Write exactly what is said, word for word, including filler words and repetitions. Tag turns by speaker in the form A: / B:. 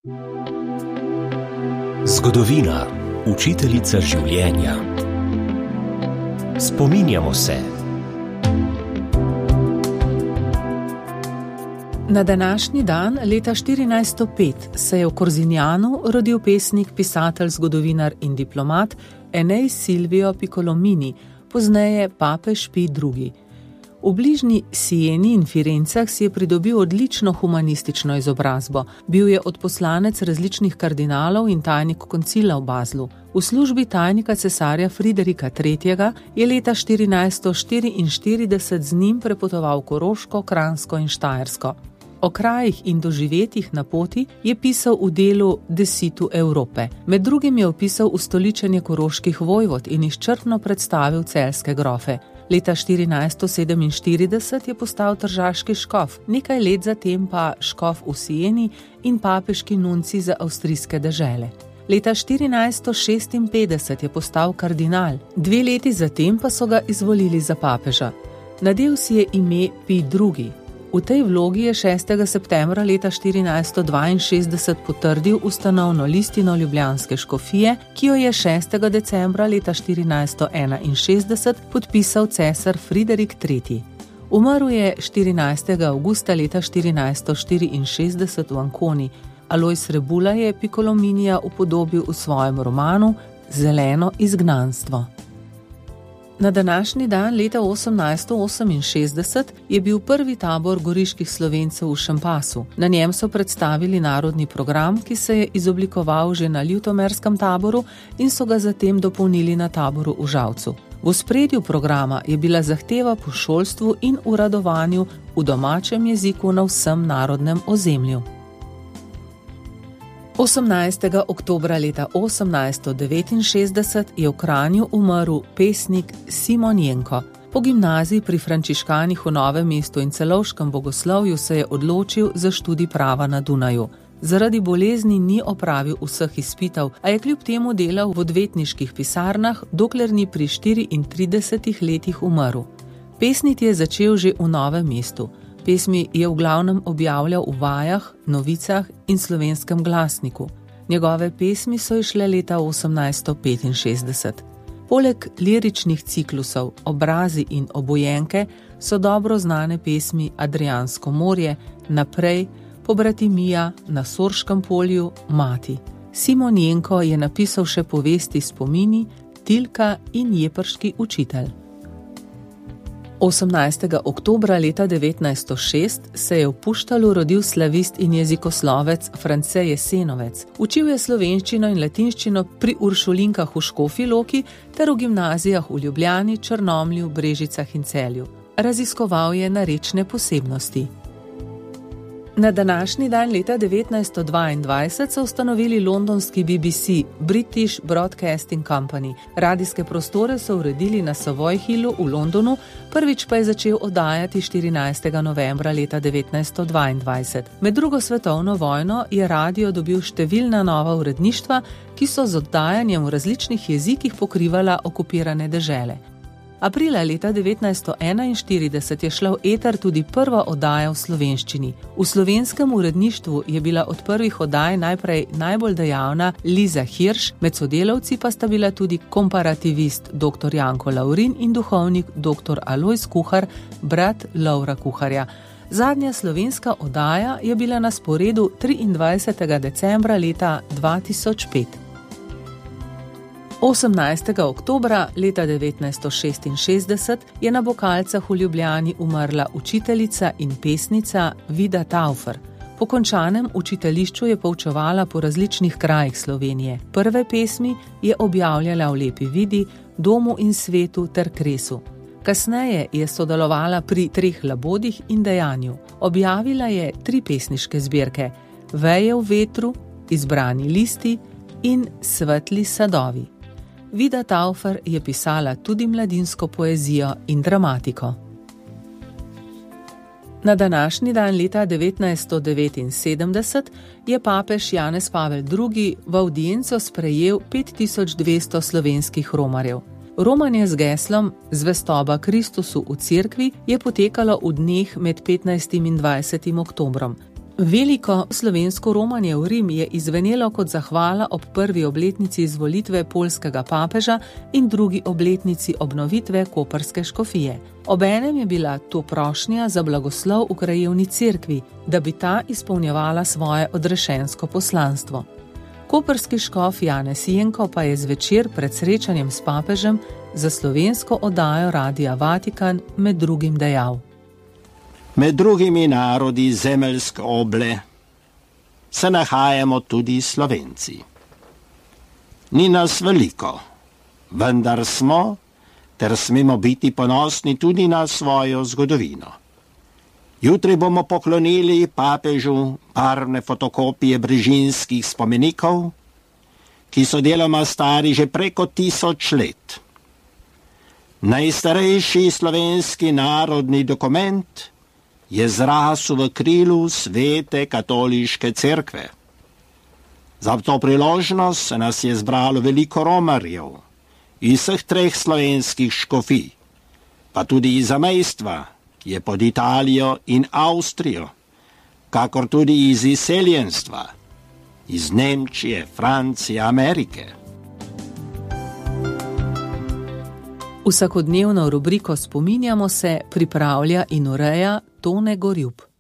A: Zgodovina, učiteljica življenja. Spominjamo se.
B: Na današnji dan, leta štirinajststo pet, se je v Korzinjanu rodil pesnik, pisatelj, zgodovinar in diplomat Enej Silvio Piccolomini, pozneje papež Pij drugi. V bližnji Sieni in Firencah si je pridobil odlično humanistično izobrazbo. Bil je odposlanec različnih kardinalov in tajnik koncila v Baslu. V službi tajnika cesarja Friderika tretjega je leta štirinajststo štiriinštirideset z njim prepotoval Koroško, Kranjsko in Štajersko. O krajih in doživetjih na poti je pisal v delu De situ Europe. Med drugim je opisal ustoličenje koroških vojvod in izčrpno predstavil celjske grofe. Leta štirinajststo sedeminštirideset je postal tržaški škof, nekaj let zatem pa škof v Sieni in papeški nuncij za avstrijske dežele. Leta štirinajststo šestinpetdeset je postal kardinal, dve leti zatem pa so ga izvolili za papeža. Nadel si je ime Pij drugi. V tej vlogi je šestega septembra leta štirinajststo dvainšestdeset potrdil ustanovno listino ljubljanske škofije, ki jo je šestega decembra leta štirinajststo enainšestdeset podpisal cesar Friderik tretji. Umrl je štirinajstega avgusta leta štirinajststo štiriinšestdeset v Anconi. Alojz Rebula je Piccolominija upodobil v svojem romanu Zeleno izgnanstvo. Na današnji dan leta osemnajststo oseminšestdeset je bil prvi tabor goriških Slovencev v Šempasu. Na njem so predstavili narodni program, ki se je izoblikoval že na Ljutomerskem taboru in so ga zatem dopolnili na taboru v Žalcu. V ospredju programa je bila zahteva po šolstvu in uradovanju v domačem jeziku na vsem narodnem ozemlju. osemnajstega oktobra leta osemnajststo devetinšestdeset je v Kranju umrl pesnik Simon Jenko. Po gimnaziji pri frančiškanih v Novem mestu in celovškem bogoslovju se je odločil za študij prava na Dunaju. Zaradi bolezni ni opravil vseh izpitov, a je kljub temu delal v odvetniških pisarnah, dokler ni pri štiriintridesetih letih umrl. Pesniti je začel že v Novem mestu. Pesmi je v glavnem objavljal v Vajah, Novicah in Slovenskem glasniku. Njegove pesmi so izšle leta osemnajststo petinšestdeset. Poleg liričnih ciklusov Obrazi in Obojenke so dobro znane pesmi Adriansko morje, Naprej, Pobratimija, Na Sorškem polju, Mati. Simon Jenko je napisal še povesti Spomini, Tilka in Jeprški učitelj. osemnajstega oktobra leta devetnajststo šest se je v Puštalu rodil slavist in jezikoslovec France Jesenovec. Učil je slovenščino in latinščino pri uršulinkah v Škofji Loki ter v gimnazijah v Ljubljani, Črnomlju, Brežicah in Celju. Raziskoval je narečne posebnosti. Na današnji dan leta devetnajststo dvaindvajset so ustanovili londonski B B C, British Broadcasting Company. Radijske prostore so uredili na Savoy Hillu v Londonu, prvič pa je začel oddajati štirinajstega novembra leta devetnajststo dvaindvajset. Med drugo svetovno vojno je radio dobil številna nova uredništva, ki so z oddajanjem v različnih jezikih pokrivala okupirane dežele. Aprila leta devetnajststo enainštirideset je šla v eter tudi prva oddaja v slovenščini. V slovenskem uredništvu je bila od prvih oddaj najprej najbolj dejavna Liza Hirš, med sodelavci pa sta bila tudi komparativist doktor Janko Lavrin in duhovnik doktor Alojz Kuhar, brat Lovra Kuharja. Zadnja slovenska oddaja je bila na sporedu triindvajsetega decembra leta dva tisoč pet. osemnajstega oktobra leta devetnajststo šestinšestdeset je na Bokalcah v Ljubljani umrla učiteljica in pesnica Vida Taufer. Po končanem učiteljišču je poučevala po različnih krajih Slovenije. Prve pesmi je objavljala v Lepi vidi, Domu in svetu ter Kresu. Kasneje je sodelovala pri Treh labodih in Dejanju. Objavila je tri pesniške zbirke: Veje v vetru, Izbrani listi in Svetli sadovi. Vida Taufer je pisala tudi mladinsko poezijo in dramatiko. Na današnji dan leta devetnajststo devetinsedemdeset je papež Janez Pavel drugi v avdienco sprejel pet tisoč dvesto slovenskih romarjev. Romanje z geslom Zvestoba Kristusu v cerkvi je potekalo v dneh med petnajstim in dvajsetim oktobrom. Veliko slovensko romanje v Rim je izvenelo kot zahvala ob prvi obletnici izvolitve poljskega papeža in drugi obletnici obnovitve koprske škofije. Obenem je bila to prošnja za blagoslov v krajevni cerkvi, da bi ta izpolnjevala svoje odrešensko poslanstvo. Koprski škof Janez Jenko pa je zvečer pred srečanjem s papežem za slovensko oddajo Radia Vatikan med drugim dejal:
C: Med drugimi narodi zemeljske oble se nahajamo tudi Slovenci. Ni nas veliko, vendar smo ter smemo biti ponosni tudi na svojo zgodovino. Jutri bomo poklonili papežu barvne fotokopije brežinskih spomenikov, ki so deloma stari že preko tisoč let. Najstarejši slovenski narodni dokument je zrasel v krilu Svete katoliške cerkve. Za to priložnost se nas je zbralo veliko romarjev iz vseh treh slovenskih škofij, pa tudi iz zamejstva, ki je pod Italijo in Avstrijo, kakor tudi iz izseljenstva, iz Nemčije, Francije, Amerike.
B: Vsakodnevno rubriko Spominjamo se pripravlja in ureja Tone Gorjup.